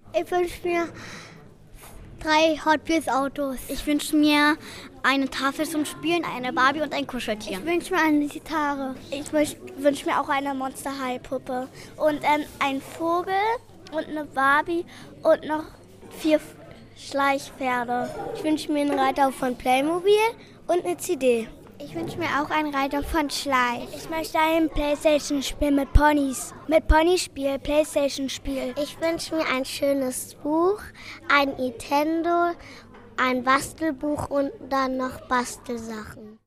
Ich wünsche mir 3 Hot Wheels Autos. Ich wünsche mir eine Tafel zum Spielen, eine Barbie und ein Kuscheltier. Ich wünsche mir eine Gitarre. Ich wünsche mir auch eine Monster High Puppe und einen Vogel und eine Barbie und noch 4 Schleichpferde. Ich wünsche mir einen Reiter von Playmobil und eine CD. Ich wünsche mir auch einen Reiter von Schleich. Ich möchte ein Playstation-Spiel mit Ponys. Mit Ponyspiel, Playstation-Spiel. Ich wünsche mir ein schönes Buch, ein Nintendo, ein Bastelbuch und dann noch Bastelsachen.